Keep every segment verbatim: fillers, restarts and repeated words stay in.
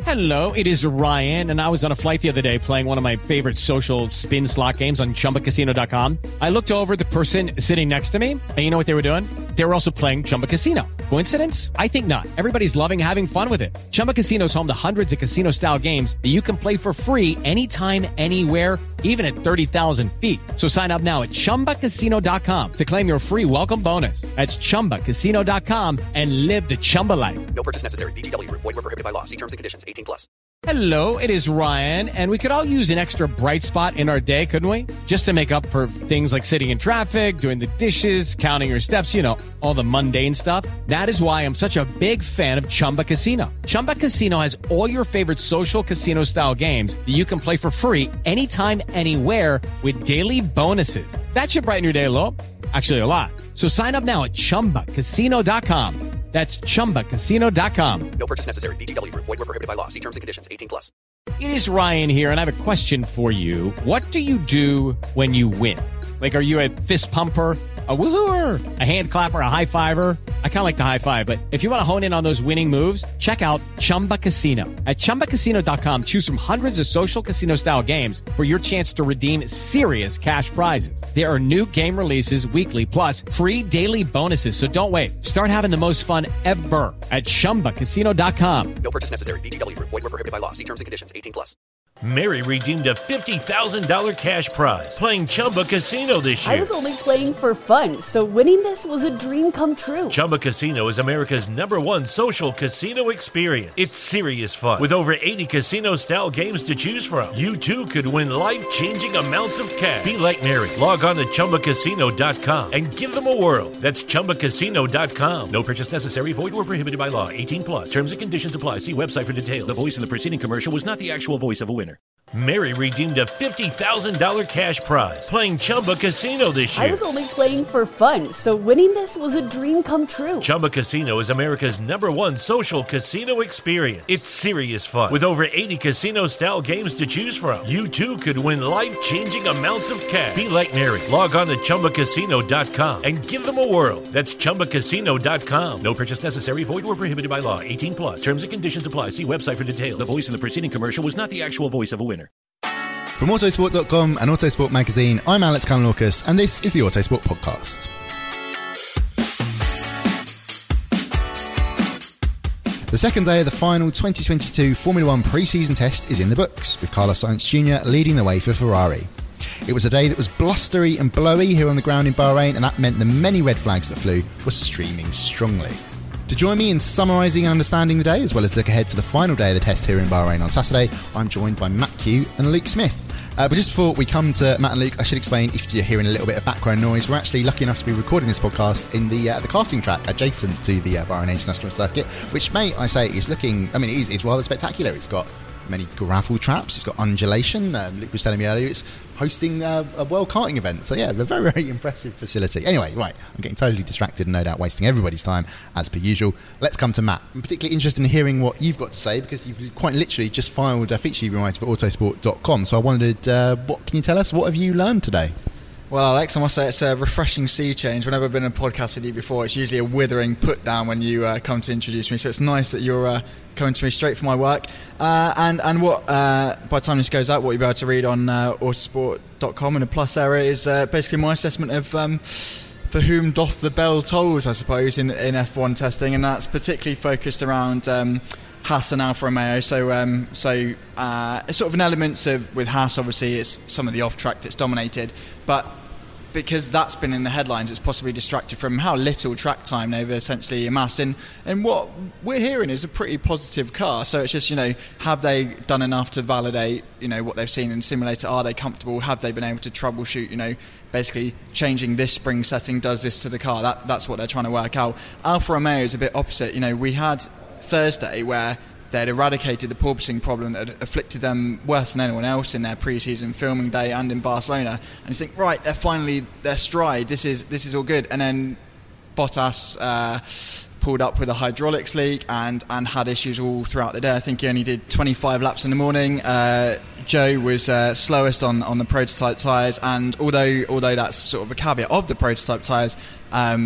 Hello, it is Ryan, and I was on a flight the other day playing one of my favorite social spin slot games on Chumba Casino dot com. I looked over at the person sitting next to me, and you know what they were doing? They were also playing Chumba Casino. Coincidence? I think not. Everybody's loving having fun with it. Chumba Casino is home to hundreds of casino-style games that you can play for free anytime, anywhere, even at thirty thousand feet. So sign up now at Chumba Casino dot com to claim your free welcome bonus. That's Chumba Casino dot com and live the Chumba life. No purchase necessary. V G W. Void where prohibited by law. See terms and conditions. eighteen plus. Hello, it is Ryan, and we could all use an extra bright spot in our day, couldn't we? Just to make up for things like sitting in traffic, doing the dishes, counting your steps, you know, all the mundane stuff. That is why I'm such a big fan of Chumba Casino. Chumba Casino has all your favorite social casino-style games that you can play for free anytime, anywhere with daily bonuses. That should brighten your day a little. Actually, a lot. So sign up now at Chumba Casino dot com. That's Chumba Casino dot com. No purchase necessary. V G W. Void where prohibited by law. See terms and conditions. eighteen plus. It is Ryan here, and I have a question for you. What do you do when you win? Like, are you a fist pumper, a woohooer, a hand clapper, a high fiver? I kind of like the high five, but if you want to hone in on those winning moves, check out Chumba Casino. At Chumba Casino dot com, choose from hundreds of social casino-style games for your chance to redeem serious cash prizes. There are new game releases weekly, plus free daily bonuses, so don't wait. Start having the most fun ever at Chumba Casino dot com. No purchase necessary. V G W. Void where prohibited by law. See terms and conditions. eighteen plus. Mary redeemed a fifty thousand dollars cash prize playing Chumba Casino this year. I was only playing for fun, so winning this was a dream come true. Chumba Casino is America's number one social casino experience. It's serious fun. With over eighty casino-style games to choose from, you too could win life-changing amounts of cash. Be like Mary. Log on to Chumba Casino dot com and give them a whirl. That's Chumba Casino dot com. No purchase necessary. Void or prohibited by law. eighteen plus. Terms and conditions apply. See website for details. The voice in the preceding commercial was not the actual voice of a winner. Mary redeemed a fifty thousand dollars cash prize playing Chumba Casino this year. I was only playing for fun, so winning this was a dream come true. Chumba Casino is America's number one social casino experience. It's serious fun. With over eighty casino-style games to choose from, you too could win life-changing amounts of cash. Be like Mary. Log on to Chumba Casino dot com and give them a whirl. That's Chumba Casino dot com. No purchase necessary. Void or prohibited by law. eighteen plus. Terms and conditions apply. See website for details. The voice in the preceding commercial was not the actual voice of a winner. From Autosport dot com and Autosport Magazine, I'm Alex Kalinauckas, and this is the Autosport Podcast. The second day of the final twenty twenty-two Formula One pre-season test is in the books, with Carlos Sainz Junior leading the way for Ferrari. It was a day that was blustery and blowy here on the ground in Bahrain, and that meant the many red flags that flew were streaming strongly. To join me in summarising and understanding the day, as well as look ahead to the final day of the test here in Bahrain on Saturday, I'm joined by Matt Q and Luke Smith. Uh, but just before we come to Matt and Luke, I should explain, if you're hearing a little bit of background noise, we're actually lucky enough to be recording this podcast in the uh, the karting track adjacent to the uh, Bahrain International Circuit, which, may I say, is looking, I mean, it is, it's rather spectacular. It's got many gravel traps, it's got undulation. Um, Luke was telling me earlier it's hosting uh, a world karting event, so yeah, a very, very impressive facility. Anyway, right, I'm getting totally distracted and no doubt wasting everybody's time as per usual. Let's come to Matt. I'm particularly interested in hearing what you've got to say, because you've quite literally just filed a feature you've been writing for Autosport dot com, so I wondered, uh, what can you tell us, what have you learned today? Well, Alex, I must say it's a refreshing sea change. Whenever I've been in a podcast with you before, it's usually a withering put down when you uh, come to introduce me. So it's nice that you're uh, coming to me straight for my work. Uh, and and what uh, by the time this goes out, what you'll be able to read on uh, Autosport dot com in the plus area is uh, basically my assessment of um, for whom doth the bell tolls, I suppose, in, in F one testing. And that's particularly focused around Um, Haas and Alfa Romeo. So, um, so uh, it's sort of an element of, with Haas, obviously, it's some of the off-track that's dominated, but because that's been in the headlines, it's possibly distracted from how little track time they've essentially amassed. And, and what we're hearing is a pretty positive car. So it's just, you know, have they done enough to validate, you know, what they've seen in the simulator? Are they comfortable? Have they been able to troubleshoot, you know, basically changing this spring setting does this to the car? That That's what they're trying to work out. Alfa Romeo is a bit opposite. You know, we had Thursday where they'd eradicated the porpoising problem that had afflicted them worse than anyone else in their pre-season filming day and in Barcelona. And you think, right, they're finally their stride. This is this is all good. And then Bottas uh, pulled up with a hydraulics leak and, and had issues all throughout the day. I think he only did twenty-five laps in the morning. Uh, Joe was uh, slowest on, on the prototype tyres, and although although that's sort of a caveat of the prototype tyres, um,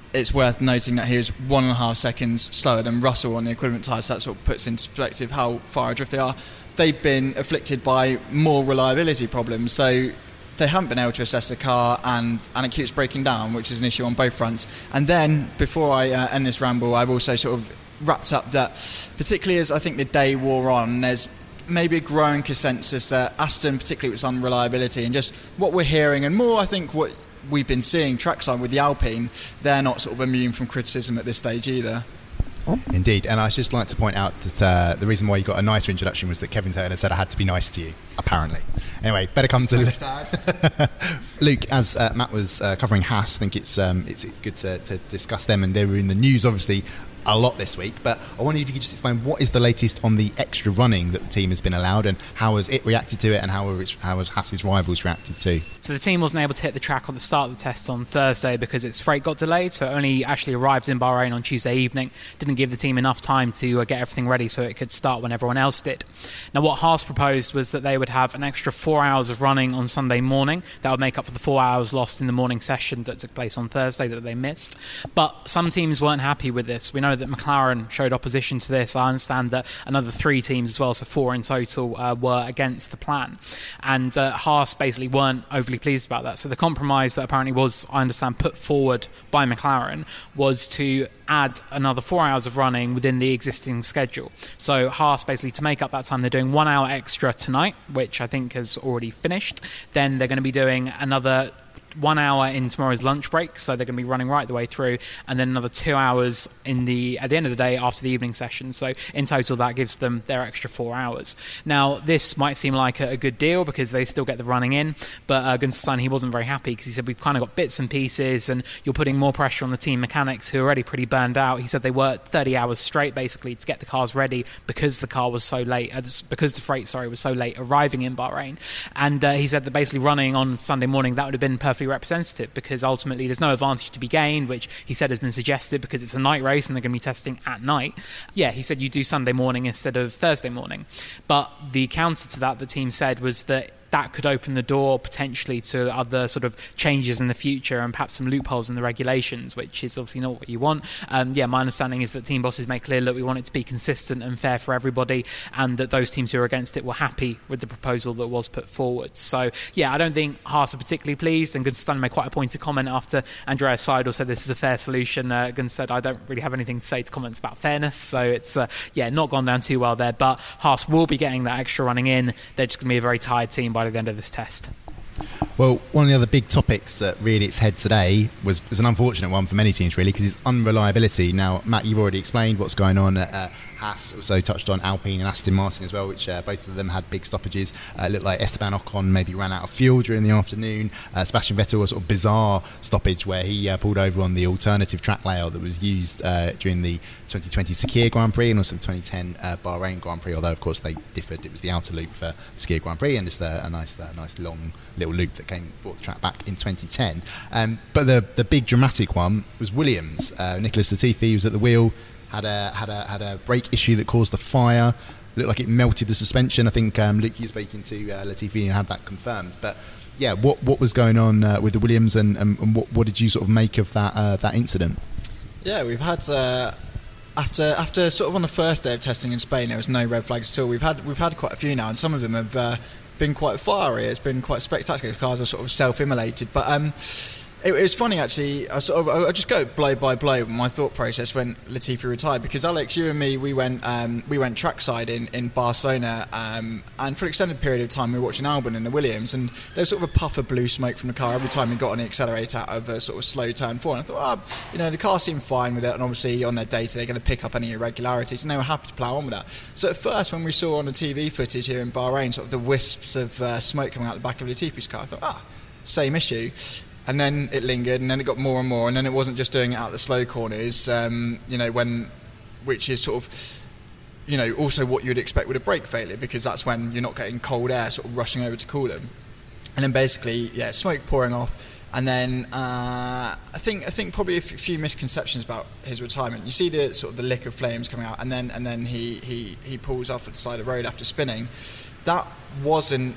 it's worth noting that he was one and a half seconds slower than Russell on the equivalent tyre, so that sort of puts into perspective how far adrift they are. They've been afflicted by more reliability problems, so they haven't been able to assess the car, and, and it keeps breaking down, which is an issue on both fronts. And then, before I uh, end this ramble, I've also sort of wrapped up that, particularly as I think the day wore on, there's maybe a growing consensus that Aston, particularly with its unreliability, and just what we're hearing, and more I think what we've been seeing trackside with the Alpine, they're not sort of immune from criticism at this stage either. Indeed, and I'd just like to point out that uh, the reason why you got a nicer introduction was that Kevin Turner said I had to be nice to you, apparently. Anyway, better come to Luke. Luke, as uh, Matt was uh, covering Haas, I think it's um, it's, it's good to, to discuss them, and they were in the news, obviously, a lot this week, but I wondered if you could just explain what is the latest on the extra running that the team has been allowed, and how has it reacted to it, and how has, how has Haas's rivals reacted to? So the team wasn't able to hit the track on the start of the test on Thursday because its freight got delayed, so it only actually arrived in Bahrain on Tuesday evening. Didn't give the team enough time to uh, get everything ready so it could start when everyone else did. Now what Haas proposed was that they would have an extra four hours of running on Sunday morning. That would make up for the four hours lost in the morning session that took place on Thursday that they missed. But some teams weren't happy with this. We know that McLaren showed opposition to this. I understand that another three teams as well, so four in total, uh, were against the plan. And uh, Haas basically weren't overly pleased about that. So the compromise that apparently was, I understand, put forward by McLaren was to add another four hours of running within the existing schedule. So Haas, basically, to make up that time, they're doing one hour extra tonight, which I think has already finished. Then they're going to be doing another one hour in tomorrow's lunch break, so they're going to be running right the way through, and then another two hours in the at the end of the day after the evening session. So in total that gives them their extra four hours. Now this might seem like a, a good deal because they still get the running in, but uh, Gunther Steiner, he wasn't very happy because he said we've kind of got bits and pieces and you're putting more pressure on the team mechanics who are already pretty burned out. He said they worked thirty hours straight basically to get the cars ready because the car was so late, uh, because the freight sorry was so late arriving in Bahrain, and uh, he said that basically running on Sunday morning, that would have been perfectly representative because ultimately there's no advantage to be gained, which he said has been suggested because it's a night race and they're going to be testing at night. Yeah, he said you do Sunday morning instead of Thursday morning. But the counter to that, the team said, was that that could open the door potentially to other sort of changes in the future and perhaps some loopholes in the regulations, which is obviously not what you want. Um, yeah, my understanding is that team bosses make clear that we want it to be consistent and fair for everybody, and that those teams who are against it were happy with the proposal that was put forward. So yeah, I don't think Haas are particularly pleased, and Gunther Steiner made quite a pointed comment after Andreas Seidel said this is a fair solution. Uh, Gunther said, I don't really have anything to say to comments about fairness, so it's uh, yeah, not gone down too well there, but Haas will be getting that extra running in. They're just going to be a very tired team by the end of this test. Well, one of the other big topics that reared its head today was, was an unfortunate one for many teams, really, because it's unreliability. Now, Matt, you've already explained what's going on at uh, Haas, also touched on Alpine and Aston Martin as well, which uh, both of them had big stoppages. Uh, it looked like Esteban Ocon maybe ran out of fuel during the afternoon. Uh, Sebastian Vettel, a sort of bizarre stoppage where he uh, pulled over on the alternative track layout that was used uh, during the twenty twenty Sakhir Grand Prix and also the twenty ten uh, Bahrain Grand Prix, although of course they differed. It was the outer loop for the Sakhir Grand Prix and just a, a nice uh, nice long little loop that came brought the track back in twenty ten. Um, but the the big dramatic one was Williams. Uh, Nicholas Latifi was at the wheel, had a had a had a brake issue that caused the fire. Looked like it melted the suspension. I think um, Luke, you were speaking to uh, Latifi and had that confirmed. But yeah, what what was going on uh, with the Williams, and, and, and what, what did you sort of make of that uh, that incident? Yeah, we've had uh, after after sort of on the first day of testing in Spain, there was no red flags at all. We've had we've had quite a few now, and some of them have uh, been quite fiery. It's been quite spectacular. The cars are sort of self-immolated, but um, it, it was funny actually. I sort of I just go blow by blow with my thought process when Latifi retired, because Alex, you and me, we went um, we went trackside in in Barcelona, um, and for an extended period of time we were watching Albon in the Williams, and there was sort of a puff of blue smoke from the car every time we got on the accelerator out of a sort of slow turn four. And I thought, oh, you know, the car seemed fine with it, and obviously on their data they're going to pick up any irregularities, and they were happy to plough on with that. So at first, when we saw on the T V footage here in Bahrain sort of the wisps of uh, smoke coming out the back of Latifi's car, I thought, ah, same issue. And then it lingered, and then it got more and more, and then it wasn't just doing it out the slow corners, um, you know, when, which is sort of, you know, also what you'd expect with a brake failure, because that's when you're not getting cold air sort of rushing over to cool them. And then basically, yeah, smoke pouring off, and then uh, I think I think probably a f- few misconceptions about his retirement. You see the sort of the lick of flames coming out, and then and then he he he pulls off at the side of the road after spinning. That wasn't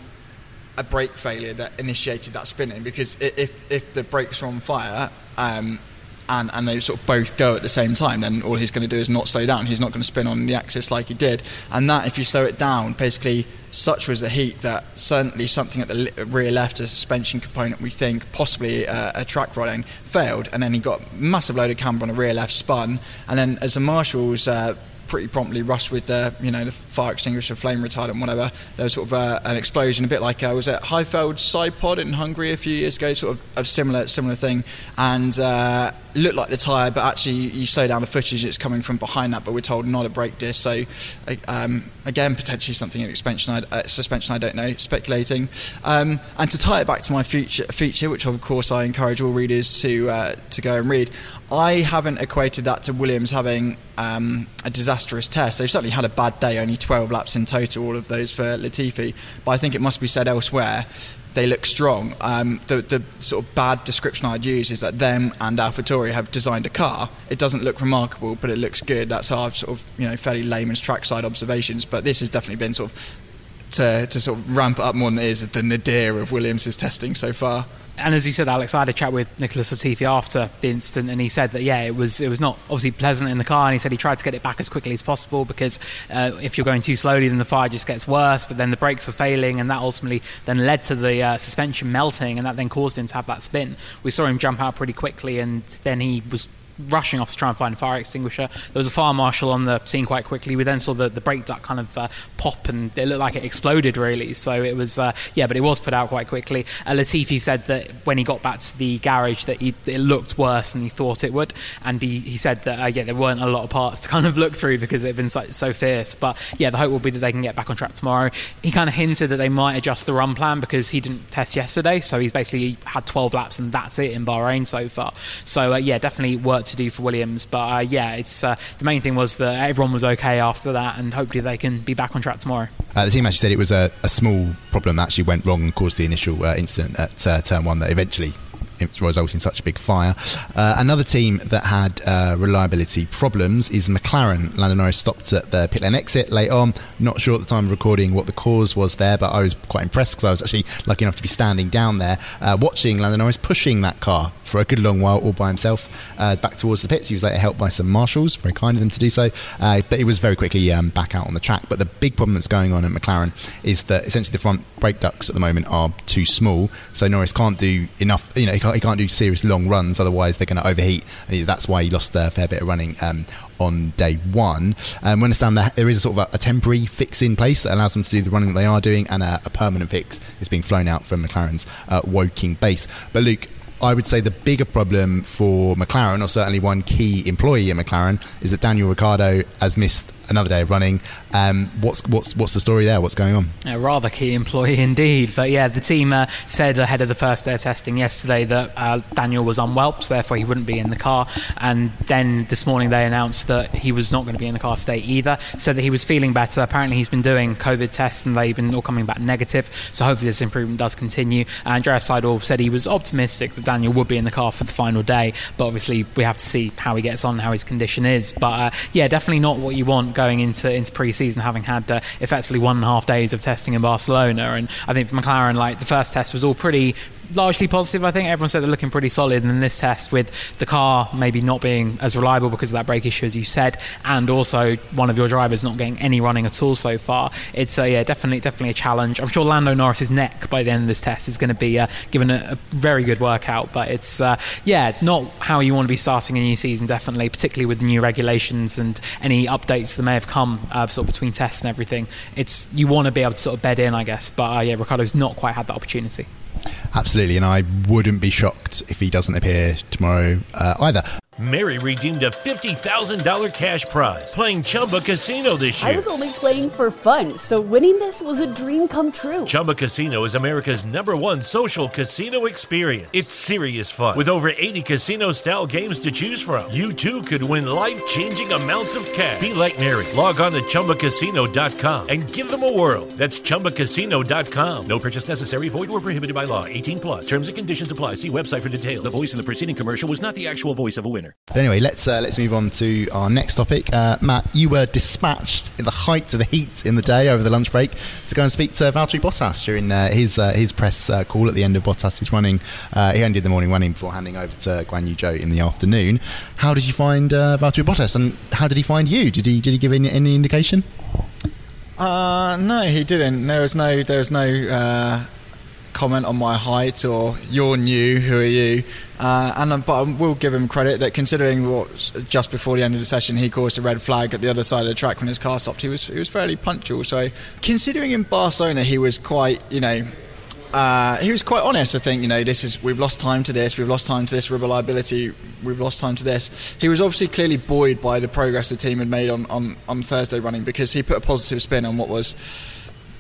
a brake failure that initiated that spinning, because if if the brakes are on fire um, and, and they sort of both go at the same time, then all he's going to do is not slow down. He's not going to spin on the axis like he did. And that, if you slow it down, basically such was the heat that certainly something at the rear left, a suspension component, we think, possibly uh, a track rolling, failed. And then he got a massive load of camber on a rear left, spun. And then as the marshals uh, pretty promptly rushed with the, you know, the fire extinguisher, flame retardant, whatever, there was sort of uh, an explosion, a bit like uh, was it Highfeld Sidepod in Hungary a few years ago, sort of a similar similar thing, and uh, looked like the tyre, but actually you slow down the footage, it's coming from behind that, but we're told not a brake disc. So um, again, potentially something in suspension, uh, suspension I don't know, speculating. Um, and to tie it back to my feature, feature, which of course I encourage all readers to uh, to go and read, I haven't equated that to Williams having um, a disastrous test. They've certainly had a bad day, only twelve laps in total, all of those for Latifi, but I think it must be said elsewhere, they look strong. Um, the, the sort of bad description I'd use is that them and AlphaTauri have designed a car. It doesn't look remarkable, but it looks good. That's our sort of, you know, fairly layman's trackside observations, but this has definitely been sort of to, to sort of ramp it up more than it is the nadir of Williams' testing so far. And as you said, Alex, I had a chat with Nicholas Latifi after the incident, and he said that, yeah, it was it was not obviously pleasant in the car, and he said he tried to get it back as quickly as possible because uh, if you're going too slowly, then the fire just gets worse, but then the brakes were failing, and that ultimately then led to the uh, suspension melting, and that then caused him to have that spin. We saw him jump out pretty quickly, and then he was rushing off to try and find a fire extinguisher. There was a fire marshal on the scene quite quickly. We then saw the, the brake duct kind of uh, pop, and it looked like it exploded really. So it was, uh, yeah, but it was put out quite quickly. Uh, Latifi said that when he got back to the garage that he, it looked worse than he thought it would, and he, he said that, uh, yeah, there weren't a lot of parts to kind of look through because it had been so, so fierce. But yeah, the hope will be that they can get back on track tomorrow. He kind of hinted that they might adjust the run plan because he didn't test yesterday, so he's basically had twelve laps and that's it in Bahrain so far. So uh, yeah, definitely work to do for Williams. But uh, yeah, it's uh, the main thing was that everyone was okay after that, and hopefully they can be back on track tomorrow. Uh, the team actually said it was a, a small problem that actually went wrong and caused the initial uh, incident at uh, turn one that eventually resulted in such a big fire. Uh, another team that had uh, reliability problems is McLaren. Lando Norris stopped at the pit lane exit late on. Not sure at the time of recording what the cause was there, but I was quite impressed because I was actually lucky enough to be standing down there uh, watching Lando Norris pushing that car for a good long while all by himself uh, back towards the pits. He was later helped by some marshals, very kind of them to do so, uh, but he was very quickly um, back out on the track. But the big problem that's going on at McLaren is that essentially the front brake ducts at the moment are too small, so Norris can't do enough, you know, he can't, he can't do serious long runs, otherwise they're going to overheat, and he, that's why he lost a fair bit of running um, on day one. Um, we understand that there is a sort of a, a temporary fix in place that allows them to do the running that they are doing, and a, a permanent fix is being flown out from McLaren's uh, Woking base. But Luke, I would say the bigger problem for McLaren, or certainly one key employee at McLaren, is that Daniel Ricciardo has missed another day of running. Um, what's what's what's the story there? What's going on? A rather key employee indeed. But yeah, the team uh, said ahead of the first day of testing yesterday that uh, Daniel was unwell, so therefore he wouldn't be in the car. And then this morning they announced that he was not going to be in the car today either. Said that he was feeling better. Apparently he's been doing COVID tests and they've been all coming back negative. So hopefully this improvement does continue. Uh, Andreas Seidel said he was optimistic that Daniel would be in the car for the final day, but obviously we have to see how he gets on, how his condition is. But uh, yeah, definitely not what you want going into into pre-season, having had uh, effectively one and a half days of testing in Barcelona. And I think for McLaren, like, the first test was all pretty largely positive. I think everyone said they're looking pretty solid, and then this test with the car maybe not being as reliable because of that brake issue as you said, and also one of your drivers not getting any running at all so far, it's uh, yeah definitely definitely a challenge. I'm sure Lando Norris's neck by the end of this test is going to be uh, given a, a very good workout, but it's uh, yeah not how you want to be starting a new season, definitely, particularly with the new regulations and any updates that may have come uh, sort of between tests and everything. It's you want to be able to sort of bed in, I guess, but uh, yeah Ricciardo's not quite had that opportunity. Absolutely, and I wouldn't be shocked if he doesn't appear tomorrow uh, either. Mary redeemed a fifty thousand dollars cash prize playing Chumba Casino this year. I was only playing for fun, so winning this was a dream come true. Chumba Casino is America's number one social casino experience. It's serious fun. With over eighty casino-style games to choose from, you too could win life-changing amounts of cash. Be like Mary. Log on to Chumba Casino dot com and give them a whirl. That's Chumba Casino dot com. No purchase necessary. Void or prohibited by law. eighteen plus. Terms and conditions apply. See website for details. The voice in the preceding commercial was not the actual voice of a winner. winner. But anyway, let's uh, let's move on to our next topic. Uh, Matt, you were dispatched in the height of the heat in the day over the lunch break to go and speak to Valtteri Bottas during uh, his uh, his press uh, call at the end of Bottas' running. Uh, he ended the morning running before handing over to Guan Yu Zhou in the afternoon. How did you find uh, Valtteri Bottas, and how did he find you? Did he did he give any, any indication? Uh, no, he didn't. There was no there was no uh, comment on my height or you're new, who are you? Uh, and but I will give him credit that considering what just before the end of the session he caused a red flag at the other side of the track when his car stopped, he was he was fairly punctual. So considering in Barcelona he was quite, you know. Uh, he was quite honest. I think, you know, this is we've lost time to this, we've lost time to this reliability, we've lost time to this. He was obviously clearly buoyed by the progress the team had made on, on, on Thursday running, because he put a positive spin on what was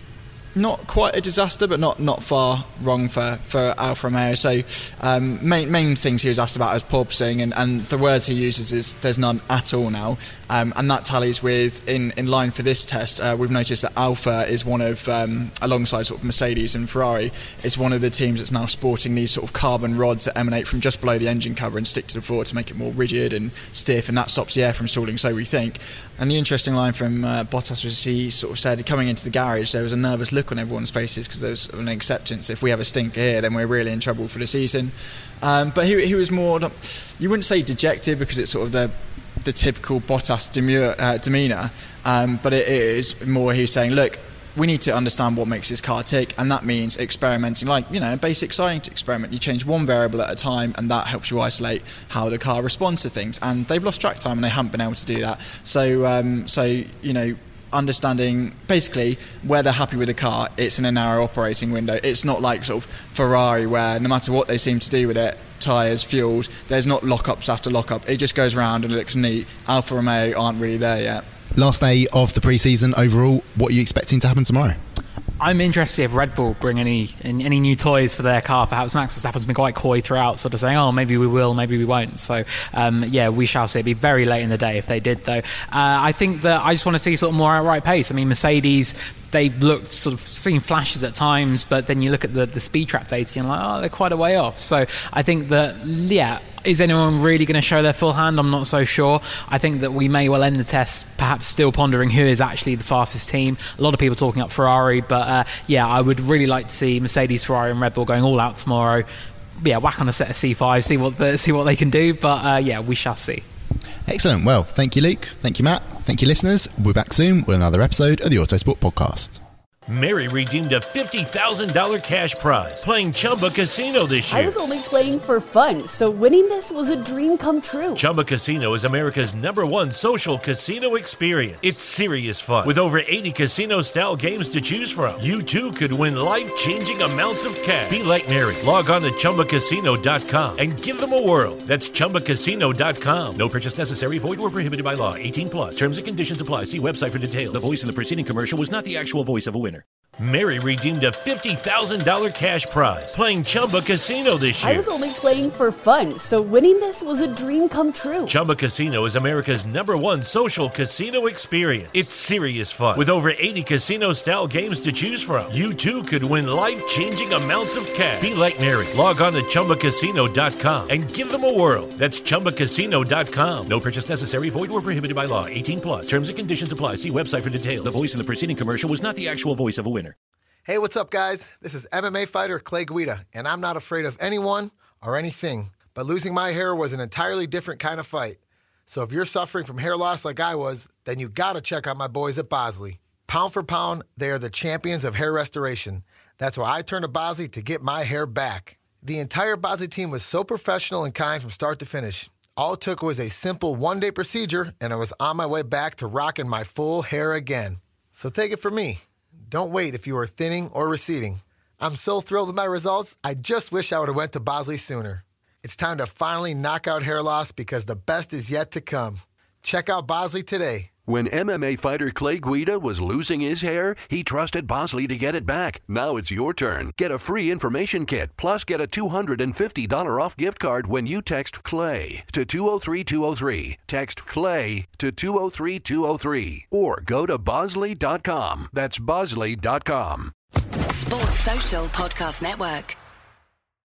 not quite a disaster, but not, not far wrong for, for Alfa Romeo. So um, main main things he was asked about was porpoising, and, and the words he uses is there's none at all now, um, and that tallies with in, in line for this test. Uh, we've noticed that Alfa is one of um, alongside sort of Mercedes and Ferrari is one of the teams that's now sporting these sort of carbon rods that emanate from just below the engine cover and stick to the floor to make it more rigid and stiff, and that stops the air from stalling, so we think. And the interesting line from uh, Bottas was he sort of said coming into the garage there was a nervous look on everyone's faces because there was an acceptance, if we have a stinker here then we're really in trouble for the season. Um, but he, he was more, you wouldn't say dejected because it's sort of the the typical Bottas demure, uh, demeanour, um, but it, it is more he's saying, look, we need to understand what makes this car tick, and that means experimenting, like, you know, a basic science experiment. You change one variable at a time and that helps you isolate how the car responds to things, and they've lost track time and they haven't been able to do that. So um, so you know, understanding basically where they're happy with the car, it's in a narrow operating window. It's not like sort of Ferrari where no matter what they seem to do with it, tyres, fuels, there's not lockups after lockup. It just goes round and it looks neat. Alfa Romeo aren't really there yet. Last day of the pre-season overall, what are you expecting to happen tomorrow? I'm interested if Red Bull bring any any new toys for their car. Perhaps Max Verstappen's been quite coy throughout, sort of saying, oh, maybe we will, maybe we won't. So, um, yeah, we shall see. It'd be very late in the day if they did, though. Uh, I think that I just want to see sort of more outright pace. I mean, Mercedes, they've looked sort of seen flashes at times, but then you look at the, the speed trap data and you're like, oh, they're quite a way off. So I think that, yeah, is anyone really going to show their full hand? I'm not so sure. I think that we may well end the test perhaps still pondering who is actually the fastest team. A lot of people talking up Ferrari, but uh, yeah, I would really like to see Mercedes, Ferrari and Red Bull going all out tomorrow. Yeah, whack on a set of C five, see what the, see what they can do, but uh, yeah, we shall see. Excellent. Well, thank you, Luke. Thank you, Matt. Thank you, listeners. We'll be back soon with another episode of the Autosport Podcast. Mary redeemed a fifty thousand dollars cash prize playing Chumba Casino this year. I was only playing for fun, so winning this was a dream come true. Chumba Casino is America's number one social casino experience. It's serious fun. With over eighty casino-style games to choose from, you too could win life-changing amounts of cash. Be like Mary. Log on to Chumba Casino dot com and give them a whirl. That's Chumba Casino dot com. No purchase necessary. Void or prohibited by law. eighteen plus. Terms and conditions apply. See website for details. The voice in the preceding commercial was not the actual voice of a winner. Mary redeemed a fifty thousand dollars cash prize playing Chumba Casino this year. I was only playing for fun, so winning this was a dream come true. Chumba Casino is America's number one social casino experience. It's serious fun. With over eighty casino-style games to choose from, you too could win life-changing amounts of cash. Be like Mary. Log on to Chumba Casino dot com and give them a whirl. That's Chumba Casino dot com. No purchase necessary. Void or prohibited by law. eighteen plus. Terms and conditions apply. See website for details. The voice in the preceding commercial was not the actual voice of a winner. Hey, what's up, guys? This is M M A fighter Clay Guida, and I'm not afraid of anyone or anything. But losing my hair was an entirely different kind of fight. So if you're suffering from hair loss like I was, then you gotta check out my boys at Bosley. Pound for pound, they are the champions of hair restoration. That's why I turned to Bosley to get my hair back. The entire Bosley team was so professional and kind from start to finish. All it took was a simple one-day procedure, and I was on my way back to rocking my full hair again. So take it from me. Don't wait if you are thinning or receding. I'm so thrilled with my results, I just wish I would have went to Bosley sooner. It's time to finally knock out hair loss because the best is yet to come. Check out Bosley today. When M M A fighter Clay Guida was losing his hair, he trusted Bosley to get it back. Now it's your turn. Get a free information kit, plus get a two hundred fifty dollars off gift card when you text CLAY to two oh three two oh three. Text CLAY to two oh three two oh three. Or go to Bosley dot com. That's Bosley dot com. Sports Social Podcast Network.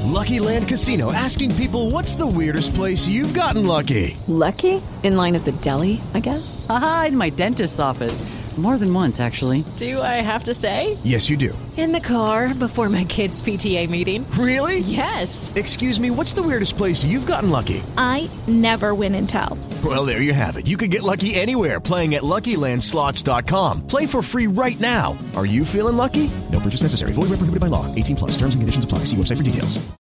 Lucky Land Casino, asking people, what's the weirdest place you've gotten lucky? Lucky? In line at the deli, I guess? Aha, in my dentist's office. More than once, actually. Do I have to say? Yes, you do. In the car before my kids' P T A meeting. Really? Yes. Excuse me, what's the weirdest place you've gotten lucky? I never win and tell. Well, there you have it. You can get lucky anywhere, playing at Lucky Land Slots dot com. Play for free right now. Are you feeling lucky? No purchase necessary. Void where prohibited by law. eighteen plus. Terms and conditions apply. See website for details.